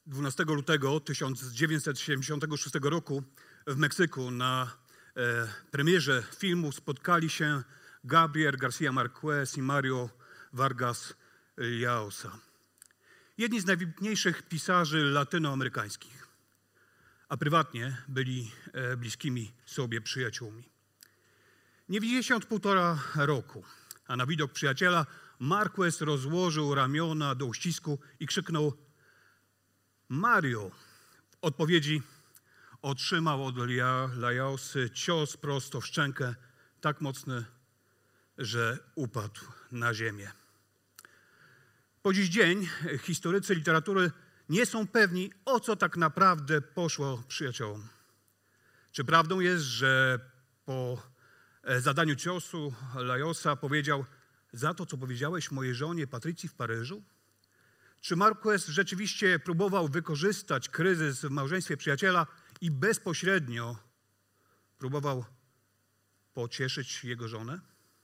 12 lutego 1976 roku w Meksyku na premierze filmu spotkali się Gabriel García Márquez i Mario Vargas Llosa. Jedni z najwybitniejszych pisarzy latynoamerykańskich, a prywatnie byli bliskimi sobie przyjaciółmi. Nie widzieli się od 1,5 roku, a na widok przyjaciela Márquez rozłożył ramiona do uścisku i krzyknął: Mario! W odpowiedzi otrzymał od Llosy cios prosto w szczękę, tak mocny, że upadł na ziemię. Po dziś dzień historycy literatury nie są pewni, o co tak naprawdę poszło przyjaciołom. Czy prawdą jest, że po zadaniu ciosu Llosa powiedział: za to, co powiedziałeś mojej żonie Patrycji w Paryżu? Czy Márquez rzeczywiście próbował wykorzystać kryzys w małżeństwie przyjaciela i bezpośrednio próbował pocieszyć jego żonę?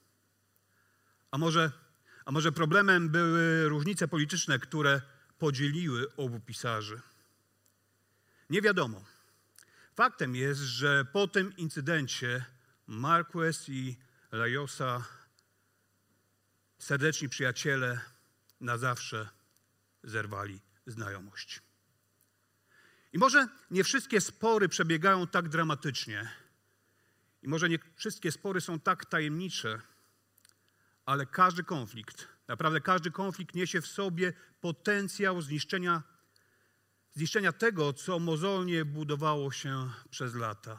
A może problemem były różnice polityczne, które podzieliły obu pisarzy? Nie wiadomo. Faktem jest, że po tym incydencie Márquez i Llosa, serdeczni przyjaciele, na zawsze zerwali znajomość. I może nie wszystkie spory przebiegają tak dramatycznie. I może nie wszystkie spory są tak tajemnicze, ale każdy konflikt, naprawdę każdy konflikt niesie w sobie potencjał zniszczenia tego, co mozolnie budowało się przez lata.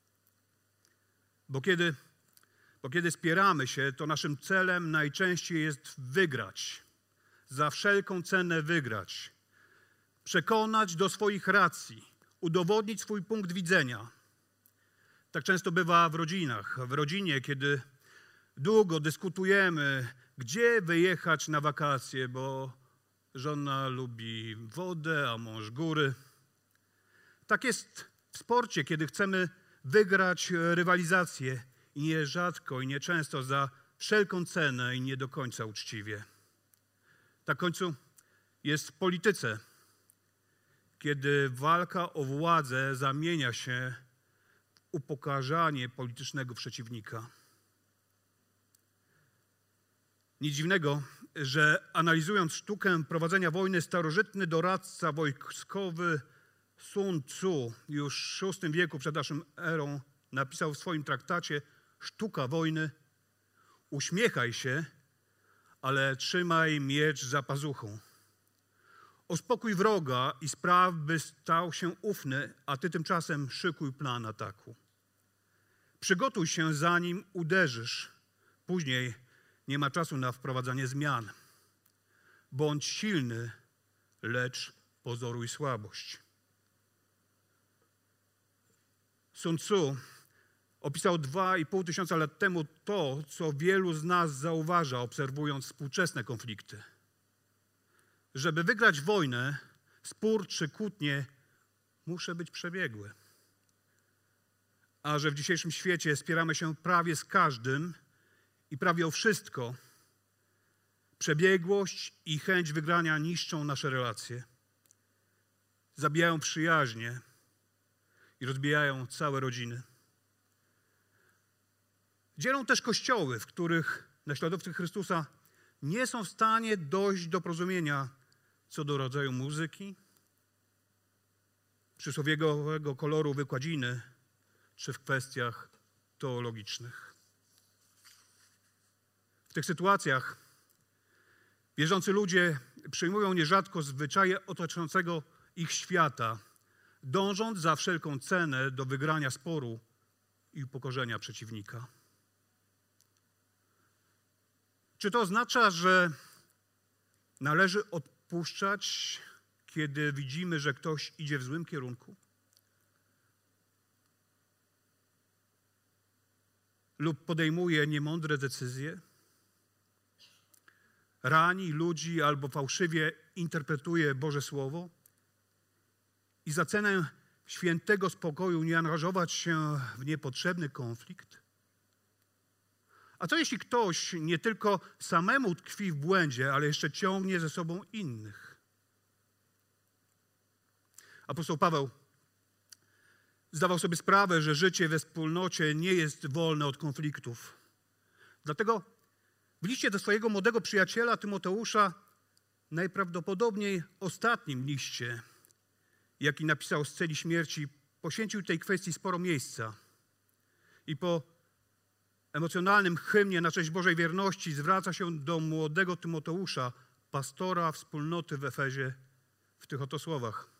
Bo kiedy spieramy się, to naszym celem najczęściej jest wygrać. Za wszelką cenę wygrać. Przekonać do swoich racji. Udowodnić swój punkt widzenia. Tak często bywa w rodzinach. W rodzinie, kiedy długo dyskutujemy, gdzie wyjechać na wakacje, bo żona lubi wodę, a mąż góry. Tak jest w sporcie, kiedy chcemy wygrać rywalizację i nierzadko i nieczęsto za wszelką cenę i nie do końca uczciwie. Tak w końcu jest w polityce, kiedy walka o władzę zamienia się w upokarzanie politycznego przeciwnika. Nic dziwnego, że analizując sztukę prowadzenia wojny, starożytny doradca wojskowy Sun Tzu już w VI wieku przed naszą erą napisał w swoim traktacie Sztuka wojny: uśmiechaj się, ale trzymaj miecz za pazuchą. Uspokój wroga i spraw, by stał się ufny, a ty tymczasem szykuj plan ataku. Przygotuj się, zanim uderzysz. Później nie ma czasu na wprowadzanie zmian. Bądź silny, lecz pozoruj słabość. Sun Tzu opisał 2500 lat temu to, co wielu z nas zauważa, obserwując współczesne konflikty. Żeby wygrać wojnę, spór czy kłótnię, muszę być przebiegły. A że w dzisiejszym świecie spieramy się prawie z każdym i prawie o wszystko, przebiegłość i chęć wygrania niszczą nasze relacje, zabijają przyjaźnie i rozbijają całe rodziny. Dzielą też kościoły, w których naśladowcy Chrystusa nie są w stanie dojść do porozumienia co do rodzaju muzyki, przysłowiowego koloru wykładziny, czy w kwestiach teologicznych. W tych sytuacjach wierzący ludzie przyjmują nierzadko zwyczaje otaczającego ich świata, dążąc za wszelką cenę do wygrania sporu i upokorzenia przeciwnika. Czy to oznacza, że należy odpuszczać, kiedy widzimy, że ktoś idzie w złym kierunku? Lub podejmuje niemądre decyzje? Rani ludzi albo fałszywie interpretuje Boże Słowo? I za cenę świętego spokoju nie angażować się w niepotrzebny konflikt? A co jeśli ktoś nie tylko samemu tkwi w błędzie, ale jeszcze ciągnie ze sobą innych? Apostoł Paweł zdawał sobie sprawę, że życie we wspólnocie nie jest wolne od konfliktów. Dlatego w liście do swojego młodego przyjaciela Tymoteusza, najprawdopodobniej ostatnim liście, jaki napisał z celi śmierci, poświęcił tej kwestii sporo miejsca. I po emocjonalnym hymnie na cześć Bożej wierności zwraca się do młodego Tymoteusza, pastora wspólnoty w Efezie, w tych oto słowach.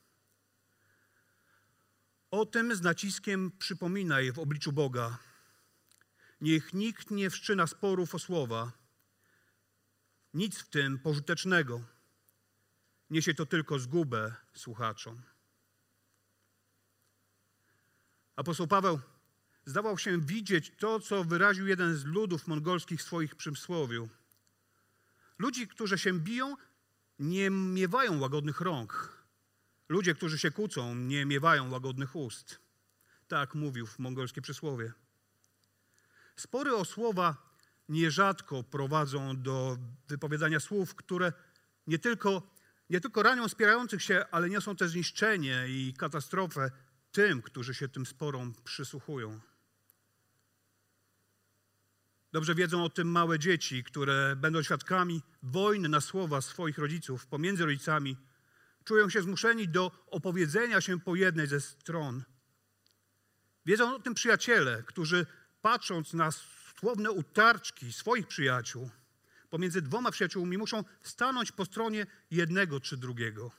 O tym z naciskiem przypominaj w obliczu Boga. Niech nikt nie wszczyna sporów o słowa. Nic w tym pożytecznego. Niesie to tylko zgubę słuchaczom. Apostoł Paweł zdawał się widzieć to, co wyraził jeden z ludów mongolskich w swoich przysłowiu. Ludzi, którzy się biją, nie miewają łagodnych rąk. Ludzie, którzy się kłócą, nie miewają łagodnych ust. Tak mówił w mongolskie przysłowie. Spory o słowa nierzadko prowadzą do wypowiadania słów, które nie tylko ranią wspierających się, ale niosą też zniszczenie i katastrofę tym, którzy się tym sporom przysłuchują. Dobrze wiedzą o tym małe dzieci, które będą świadkami wojny na słowa swoich rodziców pomiędzy rodzicami, czują się zmuszeni do opowiedzenia się po jednej ze stron. Wiedzą o tym przyjaciele, którzy patrząc na słowne utarczki swoich przyjaciół, pomiędzy dwoma przyjaciółmi muszą stanąć po stronie jednego czy drugiego.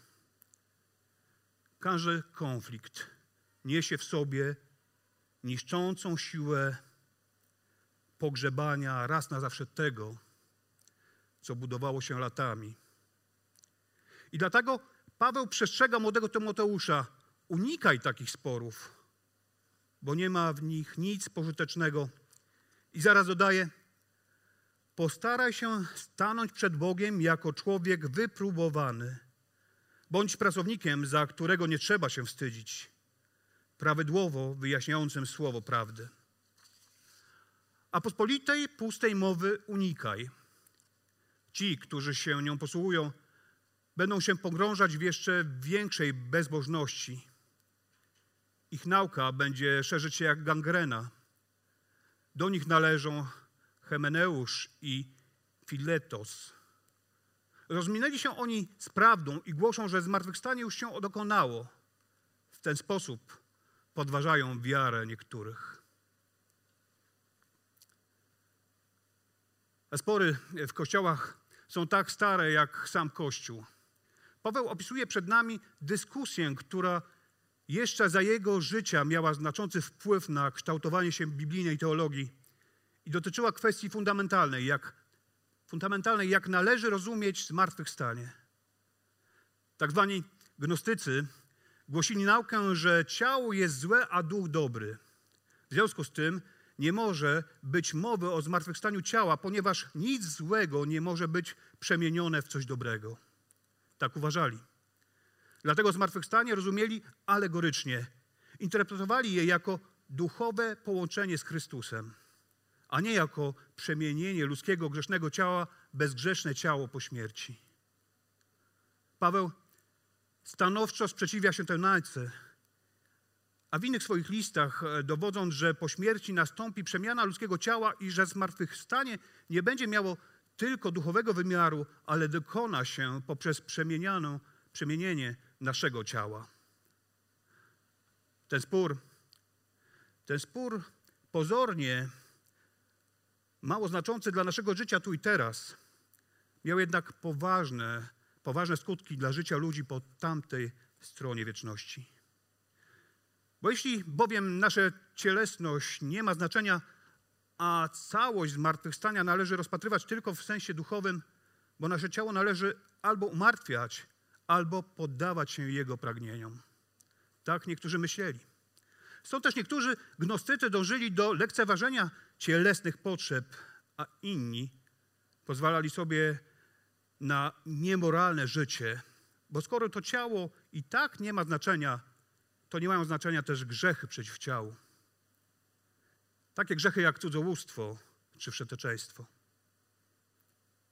Każdy konflikt niesie w sobie niszczącą siłę pogrzebania raz na zawsze tego, co budowało się latami. I dlatego Paweł przestrzega młodego Tymoteusza: unikaj takich sporów, bo nie ma w nich nic pożytecznego. I zaraz dodaje: postaraj się stanąć przed Bogiem jako człowiek wypróbowany. Bądź pracownikiem, za którego nie trzeba się wstydzić, prawidłowo wyjaśniającym słowo prawdy. A pospolitej, pustej mowy unikaj. Ci, którzy się nią posługują, będą się pogrążać w jeszcze większej bezbożności. Ich nauka będzie szerzyć się jak gangrena. Do nich należą Hymeneusz i Filetos. Rozminęli się oni z prawdą i głoszą, że zmartwychwstanie już się dokonało. W ten sposób podważają wiarę niektórych. A spory w kościołach są tak stare jak sam Kościół. Paweł opisuje przed nami dyskusję, która jeszcze za jego życia miała znaczący wpływ na kształtowanie się biblijnej teologii i dotyczyła kwestii fundamentalnej, jak należy rozumieć zmartwychwstanie. Tak zwani gnostycy głosili naukę, że ciało jest złe, a duch dobry. W związku z tym nie może być mowy o zmartwychwstaniu ciała, ponieważ nic złego nie może być przemienione w coś dobrego. Tak uważali. Dlatego zmartwychwstanie rozumieli alegorycznie. Interpretowali je jako duchowe połączenie z Chrystusem, a nie jako przemienienie ludzkiego grzesznego ciała w bezgrzeszne ciało po śmierci. Paweł stanowczo sprzeciwia się tej nauce, a w innych swoich listach dowodząc, że po śmierci nastąpi przemiana ludzkiego ciała i że zmartwychwstanie nie będzie miało tylko duchowego wymiaru, ale dokona się poprzez przemienienie naszego ciała. Ten spór pozornie mało znaczący dla naszego życia tu i teraz, miał jednak poważne skutki dla życia ludzi po tamtej stronie wieczności. Bo jeśli bowiem nasza cielesność nie ma znaczenia, a całość zmartwychwstania należy rozpatrywać tylko w sensie duchowym, bo nasze ciało należy albo umartwiać, albo poddawać się jego pragnieniom. Tak niektórzy myśleli. Są też niektórzy gnostycy dążyli do lekceważenia cielesnych potrzeb, a inni pozwalali sobie na niemoralne życie, bo skoro to ciało i tak nie ma znaczenia, to nie mają znaczenia też grzechy przeciw ciału. Takie grzechy jak cudzołóstwo czy wszeteczeństwo.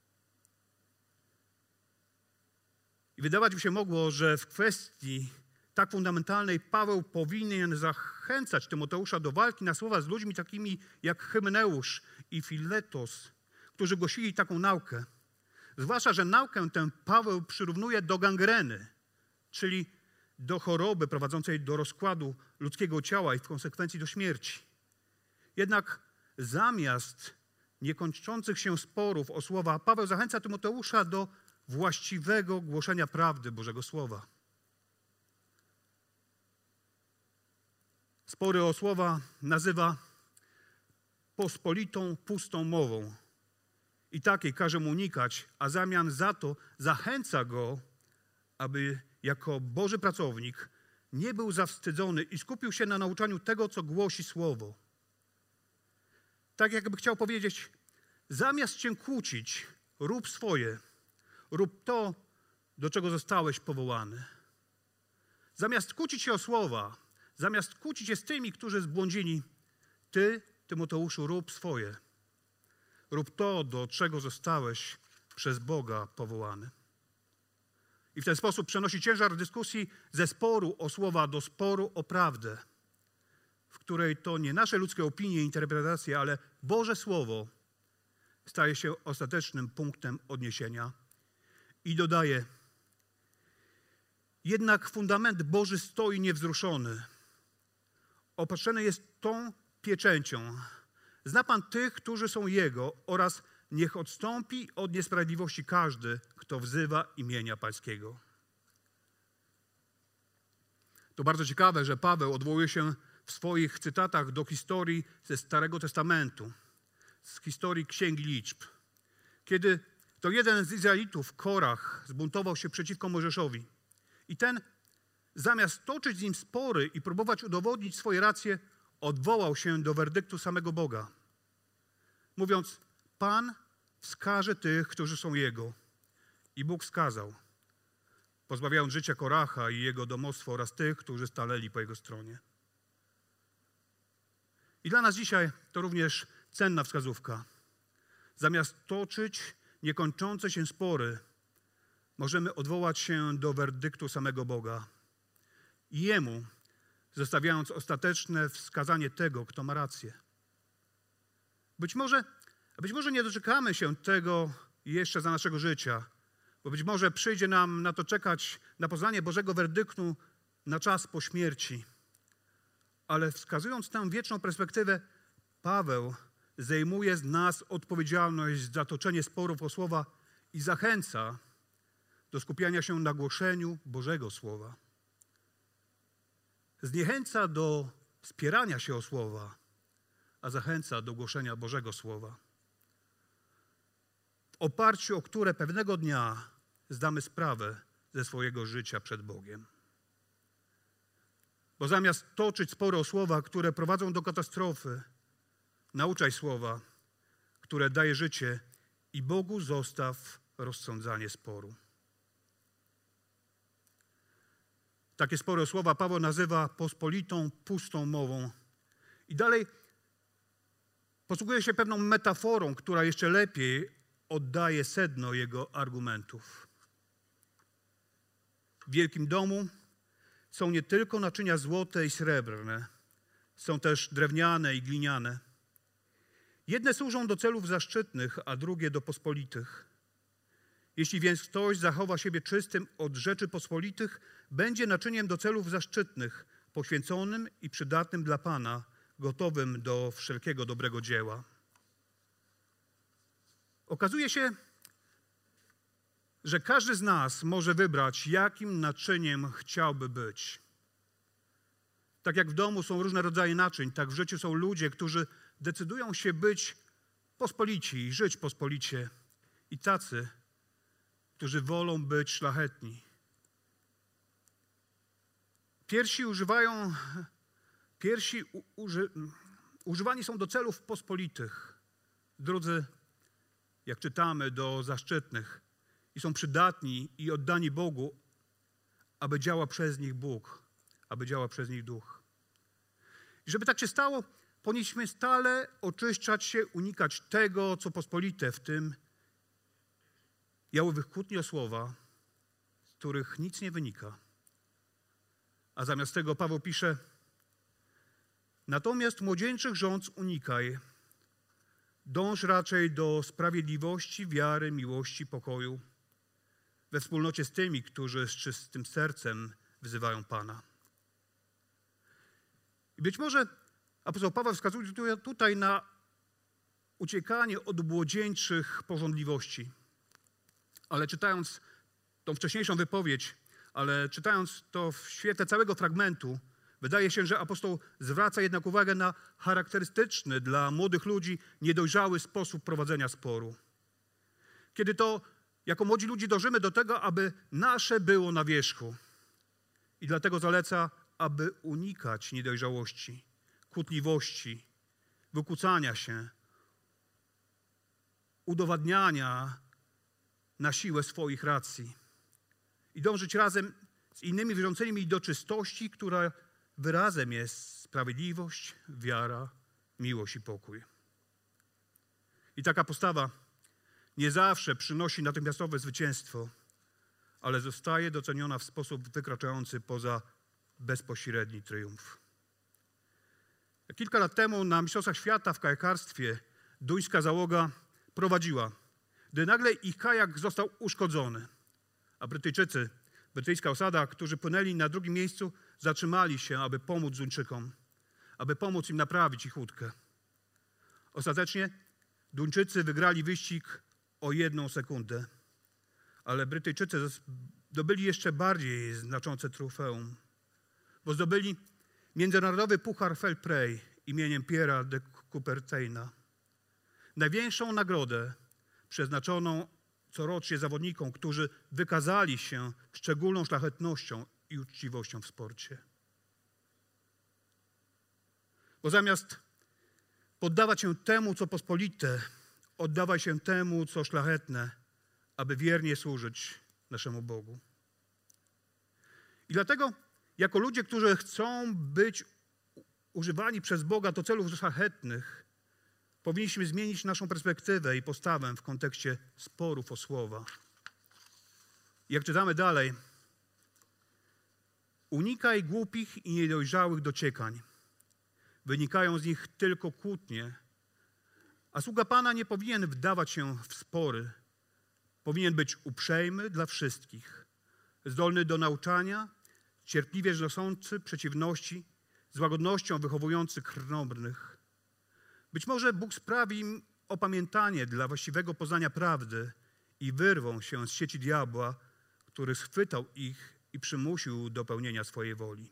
I wydawać by się mogło, że w kwestii tak fundamentalnej Paweł powinien zachęcać Tymoteusza do walki na słowa z ludźmi takimi jak Hymeneusz i Filetos, którzy głosili taką naukę. Zwłaszcza, że naukę tę Paweł przyrównuje do gangreny, czyli do choroby prowadzącej do rozkładu ludzkiego ciała i w konsekwencji do śmierci. Jednak zamiast niekończących się sporów o słowa, Paweł zachęca Tymoteusza do właściwego głoszenia prawdy Bożego Słowa. Spory o słowa nazywa pospolitą, pustą mową. I takiej każe mu unikać, a w zamian za to zachęca go, aby jako Boży pracownik nie był zawstydzony i skupił się na nauczaniu tego, co głosi Słowo. Tak jakby chciał powiedzieć, zamiast się kłócić, rób swoje. Rób to, do czego zostałeś powołany. Zamiast kłócić się o słowa, zamiast kłócić się z tymi, którzy zbłądzili, ty, Tymoteuszu, rób swoje. Rób to, do czego zostałeś przez Boga powołany. I w ten sposób przenosi ciężar dyskusji ze sporu o słowa do sporu o prawdę, w której to nie nasze ludzkie opinie i interpretacje, ale Boże Słowo staje się ostatecznym punktem odniesienia. I dodaje, jednak fundament Boży stoi niewzruszony. Opatrzony jest tą pieczęcią. Zna Pan tych, którzy są Jego oraz niech odstąpi od niesprawiedliwości każdy, kto wzywa imienia Pańskiego. To bardzo ciekawe, że Paweł odwołuje się w swoich cytatach do historii ze Starego Testamentu, z historii Księgi Liczb. Kiedy to jeden z Izraelitów, Korach, zbuntował się przeciwko Mojżeszowi. I ten, zamiast toczyć z nim spory i próbować udowodnić swoje racje, odwołał się do werdyktu samego Boga, mówiąc, Pan wskaże tych, którzy są Jego. I Bóg wskazał, pozbawiając życia Koracha i jego domostwo oraz tych, którzy stanęli po jego stronie. I dla nas dzisiaj to również cenna wskazówka. Zamiast toczyć niekończące się spory, możemy odwołać się do werdyktu samego Boga i Jemu, zostawiając ostateczne wskazanie tego, kto ma rację. Być może nie doczekamy się tego jeszcze za naszego życia, bo być może przyjdzie nam na to czekać, na poznanie Bożego werdyktu na czas po śmierci. Ale wskazując tę wieczną perspektywę, Paweł zdejmuje z nas odpowiedzialność za toczenie sporów o słowa i zachęca do skupiania się na głoszeniu Bożego Słowa. Zniechęca do spierania się o słowa, a zachęca do głoszenia Bożego Słowa, w oparciu o które pewnego dnia zdamy sprawę ze swojego życia przed Bogiem. Bo zamiast toczyć spory o słowa, które prowadzą do katastrofy, nauczaj słowa, które daje życie i Bogu zostaw rozsądzanie sporu. Takie spory o słowa Paweł nazywa pospolitą, pustą mową. I dalej posługuje się pewną metaforą, która jeszcze lepiej oddaje sedno jego argumentów. W wielkim domu są nie tylko naczynia złote i srebrne, są też drewniane i gliniane. Jedne służą do celów zaszczytnych, a drugie do pospolitych. Jeśli więc ktoś zachowa siebie czystym od rzeczy pospolitych, będzie naczyniem do celów zaszczytnych, poświęconym i przydatnym dla Pana, gotowym do wszelkiego dobrego dzieła. Okazuje się, że każdy z nas może wybrać, jakim naczyniem chciałby być. Tak jak w domu są różne rodzaje naczyń, tak w życiu są ludzie, którzy decydują się być pospolici i żyć pospolicie. I tacy, którzy wolą być szlachetni. Używani są do celów pospolitych. Drudzy, jak czytamy, do zaszczytnych. I są przydatni i oddani Bogu, aby działał przez nich Bóg, aby działał przez nich Duch. I żeby tak się stało, powinniśmy stale oczyszczać się, unikać tego, co pospolite, w tym jałowych kłótni o słowa, z których nic nie wynika. A zamiast tego Paweł pisze: natomiast młodzieńczych rządz unikaj. Dąż raczej do sprawiedliwości, wiary, miłości, pokoju we wspólnocie z tymi, którzy z czystym sercem wzywają Pana. I być może apostoł Paweł wskazuje tutaj na uciekanie od młodzieńczych pożądliwości. Ale czytając tą wcześniejszą wypowiedź, ale czytając to w świetle całego fragmentu, wydaje się, że apostoł zwraca jednak uwagę na charakterystyczny dla młodych ludzi niedojrzały sposób prowadzenia sporu. Kiedy to jako młodzi ludzie dążymy do tego, aby nasze było na wierzchu. I dlatego zaleca, aby unikać niedojrzałości, kłótliwości, wykłócania się, udowadniania na siłę swoich racji i dążyć razem z innymi wierzącymi do czystości, która wyrazem jest sprawiedliwość, wiara, miłość i pokój. I taka postawa nie zawsze przynosi natychmiastowe zwycięstwo, ale zostaje doceniona w sposób wykraczający poza bezpośredni triumf. Kilka lat temu na Mistrzostwach Świata w kajakarstwie duńska załoga prowadziła, gdy nagle ich kajak został uszkodzony, a brytyjska osada, którzy płynęli na drugim miejscu, zatrzymali się, aby pomóc Duńczykom, aby pomóc im naprawić ich łódkę. Ostatecznie Duńczycy wygrali wyścig o 1 sekundę, ale Brytyjczycy zdobyli jeszcze bardziej znaczące trofeum, bo zdobyli międzynarodowy puchar Fair Play imieniem Pierre'a de Coubertina. Największą nagrodę przeznaczoną corocznie zawodnikom, którzy wykazali się szczególną szlachetnością i uczciwością w sporcie. Bo zamiast poddawać się temu, co pospolite, oddawaj się temu, co szlachetne, aby wiernie służyć naszemu Bogu. I dlatego, jako ludzie, którzy chcą być używani przez Boga do celów szlachetnych, powinniśmy zmienić naszą perspektywę i postawę w kontekście sporów o słowa. Jak czytamy dalej, unikaj głupich i niedojrzałych dociekań. Wynikają z nich tylko kłótnie, a sługa Pana nie powinien wdawać się w spory. Powinien być uprzejmy dla wszystkich, zdolny do nauczania, cierpliwie znoszący przeciwności, z łagodnością wychowujący krnąbrnych. Być może Bóg sprawi im opamiętanie dla właściwego poznania prawdy i wyrwą się z sieci diabła, który schwytał ich i przymusił do pełnienia swojej woli.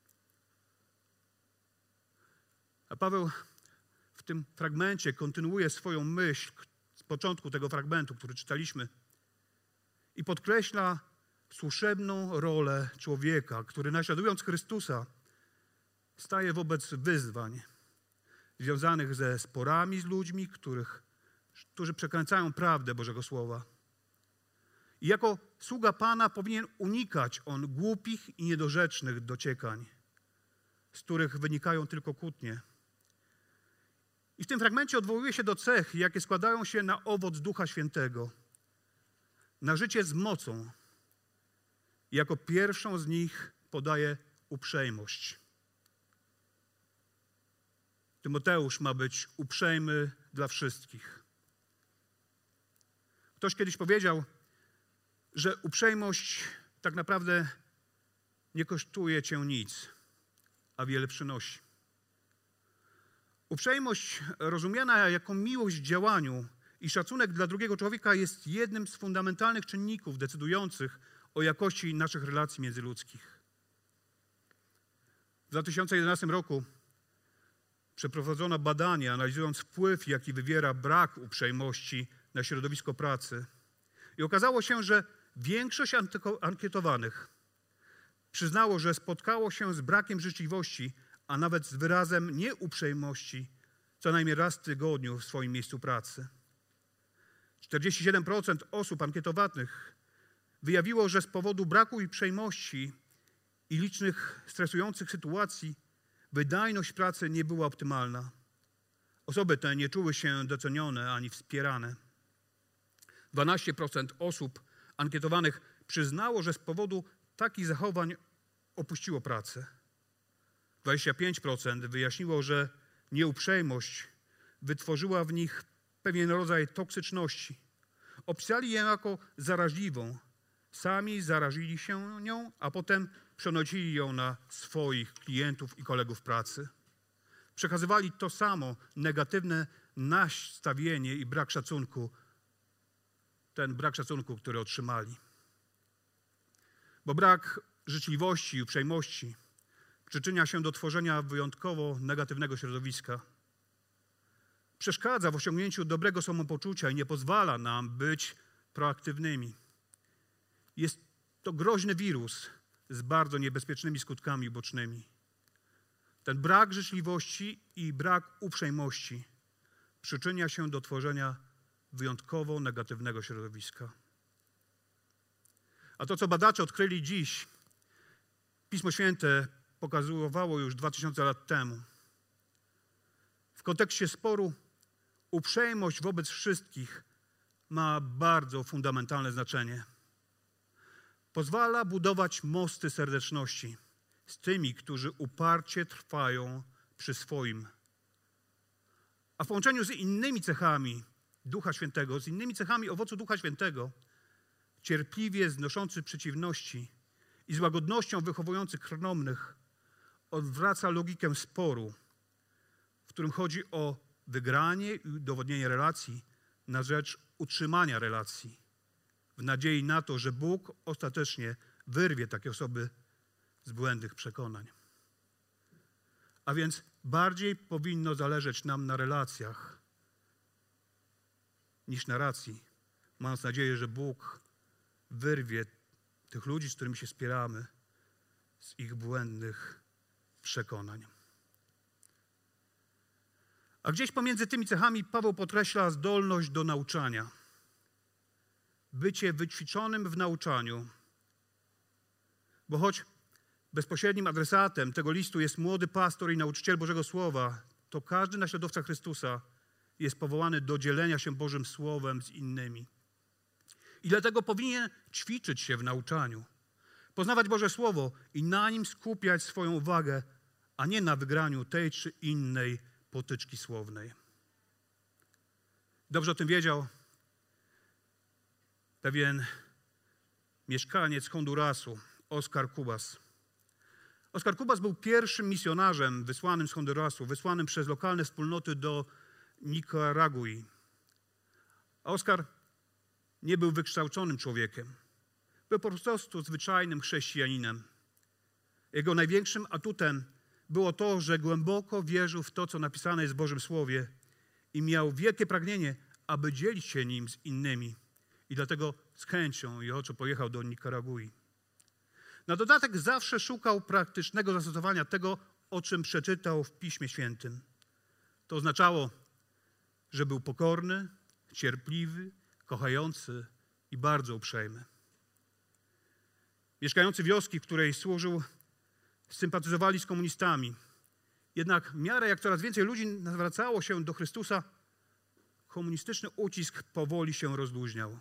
A Paweł w tym fragmencie kontynuuje swoją myśl z początku tego fragmentu, który czytaliśmy, i podkreśla słuszebną rolę człowieka, który naśladując Chrystusa staje wobec wyzwań związanych ze sporami z ludźmi, którzy przekręcają prawdę Bożego Słowa. I jako sługa Pana powinien unikać on głupich i niedorzecznych dociekań, z których wynikają tylko kłótnie. I w tym fragmencie odwołuje się do cech, jakie składają się na owoc Ducha Świętego, na życie z mocą. I jako pierwszą z nich podaje uprzejmość. Tymoteusz ma być uprzejmy dla wszystkich. Ktoś kiedyś powiedział, że uprzejmość tak naprawdę nie kosztuje cię nic, a wiele przynosi. Uprzejmość rozumiana jako miłość w działaniu i szacunek dla drugiego człowieka jest jednym z fundamentalnych czynników decydujących o jakości naszych relacji międzyludzkich. W 2011 roku przeprowadzono badania analizując wpływ, jaki wywiera brak uprzejmości na środowisko pracy. I okazało się, że większość ankietowanych przyznało, że spotkało się z brakiem życzliwości, a nawet z wyrazem nieuprzejmości co najmniej raz w tygodniu w swoim miejscu pracy. 47% osób ankietowanych wyjawiło, że z powodu braku uprzejmości i licznych stresujących sytuacji wydajność pracy nie była optymalna. Osoby te nie czuły się docenione ani wspierane. 12% osób ankietowanych przyznało, że z powodu takich zachowań opuściło pracę. 25% wyjaśniło, że nieuprzejmość wytworzyła w nich pewien rodzaj toksyczności. Opisali ją jako zaraźliwą. Sami zarazili się nią, a potem przenosili ją na swoich klientów i kolegów pracy. Przekazywali to samo negatywne nastawienie i brak szacunku, ten brak szacunku, który otrzymali. Bo brak życzliwości i uprzejmości przyczynia się do tworzenia wyjątkowo negatywnego środowiska. Przeszkadza w osiągnięciu dobrego samopoczucia i nie pozwala nam być proaktywnymi. Jest to groźny wirus z bardzo niebezpiecznymi skutkami ubocznymi. Ten brak życzliwości i brak uprzejmości przyczynia się do tworzenia wyjątkowo negatywnego środowiska. A to, co badacze odkryli dziś, Pismo Święte pokazywało już 2000 lat temu. W kontekście sporu uprzejmość wobec wszystkich ma bardzo fundamentalne znaczenie. Pozwala budować mosty serdeczności z tymi, którzy uparcie trwają przy swoim. A w połączeniu z innymi cechami Ducha Świętego, z innymi cechami owocu Ducha Świętego, cierpliwie znoszący przeciwności i z łagodnością wychowujący krnąbrnych, odwraca logikę sporu, w którym chodzi o wygranie i udowodnienie relacji na rzecz utrzymania relacji, w nadziei na to, że Bóg ostatecznie wyrwie takie osoby z błędnych przekonań. A więc bardziej powinno zależeć nam na relacjach niż na racji, mając nadzieję, że Bóg wyrwie tych ludzi, z którymi się spieramy, z ich błędnych przekonań. A gdzieś pomiędzy tymi cechami Paweł podkreśla zdolność do nauczania. Bycie wyćwiczonym w nauczaniu. Bo choć bezpośrednim adresatem tego listu jest młody pastor i nauczyciel Bożego Słowa, to każdy naśladowca Chrystusa jest powołany do dzielenia się Bożym Słowem z innymi. I dlatego powinien ćwiczyć się w nauczaniu, poznawać Boże Słowo i na nim skupiać swoją uwagę, a nie na wygraniu tej czy innej potyczki słownej. Dobrze o tym wiedział pewien mieszkaniec Hondurasu, Oscar Cubas. Oscar Cubas był pierwszym misjonarzem wysłanym z Hondurasu, wysłanym przez lokalne wspólnoty do Nikaragui. A Oscar nie był wykształconym człowiekiem. Był po prostu zwyczajnym chrześcijaninem. Jego największym atutem było to, że głęboko wierzył w to, co napisane jest w Bożym Słowie i miał wielkie pragnienie, aby dzielić się nim z innymi. I dlatego z chęcią i ochoczo pojechał do Nikaragui. Na dodatek zawsze szukał praktycznego zastosowania tego, o czym przeczytał w Piśmie Świętym. To oznaczało, że był pokorny, cierpliwy, kochający i bardzo uprzejmy. Mieszkający wioski, w której służył, sympatyzowali z komunistami. Jednak w miarę jak coraz więcej ludzi nawracało się do Chrystusa, komunistyczny ucisk powoli się rozluźniał.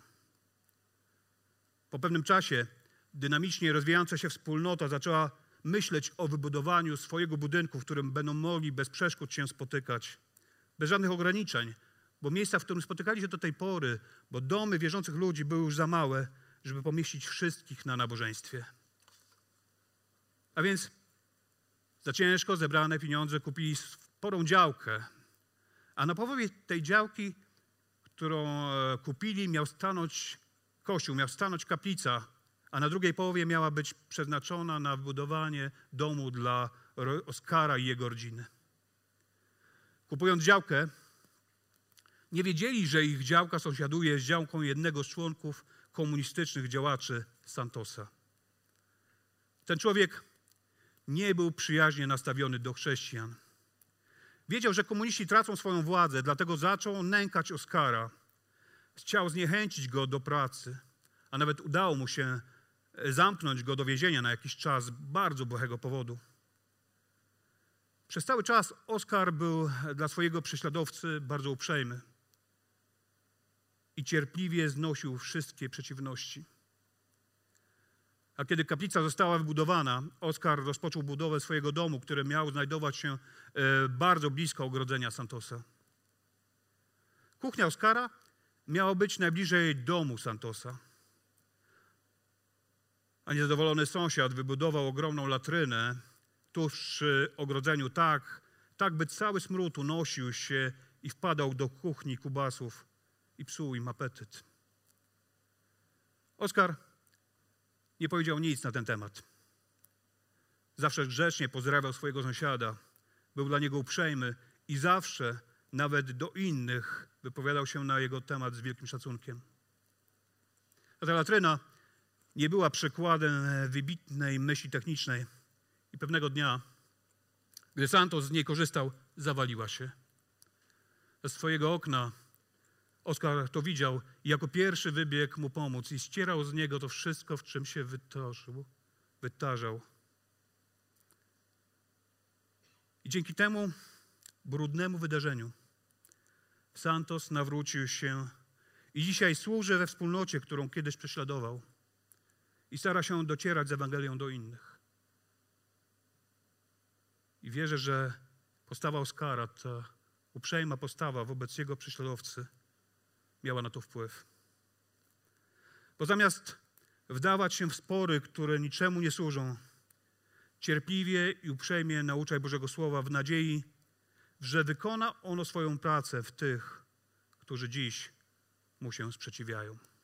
Po pewnym czasie dynamicznie rozwijająca się wspólnota zaczęła myśleć o wybudowaniu swojego budynku, w którym będą mogli bez przeszkód się spotykać, bez żadnych ograniczeń, bo miejsca, w którym spotykali się do tej pory, bo domy wierzących ludzi były już za małe, żeby pomieścić wszystkich na nabożeństwie. A więc za ciężko zebrane pieniądze kupili sporą działkę, a na połowie tej działki, którą kupili, miał stanąć kościół, miała stanąć kaplica, a na drugiej połowie miała być przeznaczona na wybudowanie domu dla Oskara i jego rodziny. Kupując działkę, nie wiedzieli, że ich działka sąsiaduje z działką jednego z członków komunistycznych działaczy Santosa. Ten człowiek nie był przyjaźnie nastawiony do chrześcijan. Wiedział, że komuniści tracą swoją władzę, dlatego zaczął nękać Oskara. Chciał zniechęcić go do pracy, a nawet udało mu się zamknąć go do więzienia na jakiś czas z bardzo błahego powodu. Przez cały czas Oskar był dla swojego prześladowcy bardzo uprzejmy i cierpliwie znosił wszystkie przeciwności. A kiedy kaplica została wybudowana, Oskar rozpoczął budowę swojego domu, który miał znajdować się bardzo blisko ogrodzenia Santosa. Kuchnia Oskara miała być najbliżej domu Santosa. A niezadowolony sąsiad wybudował ogromną latrynę tuż przy ogrodzeniu tak by cały smród unosił się i wpadał do kuchni kubasów i psuł im apetyt. Oskar nie powiedział nic na ten temat. Zawsze grzecznie pozdrawiał swojego sąsiada, był dla niego uprzejmy i zawsze, nawet do innych, wypowiadał się na jego temat z wielkim szacunkiem. A ta latryna nie była przykładem wybitnej myśli technicznej i pewnego dnia, gdy Santos z niej korzystał, zawaliła się. Z swojego okna Oskar to widział i jako pierwszy wybiegł mu pomóc i ścierał z niego to wszystko, w czym się wytarzał. I dzięki temu brudnemu wydarzeniu Santos nawrócił się i dzisiaj służy we wspólnocie, którą kiedyś prześladował i stara się docierać z Ewangelią do innych. I wierzę, że postawa Oskara, ta uprzejma postawa wobec jego prześladowcy miała na to wpływ. Bo zamiast wdawać się w spory, które niczemu nie służą, cierpliwie i uprzejmie nauczaj Bożego Słowa w nadziei, że wykona ono swoją pracę w tych, którzy dziś mu się sprzeciwiają.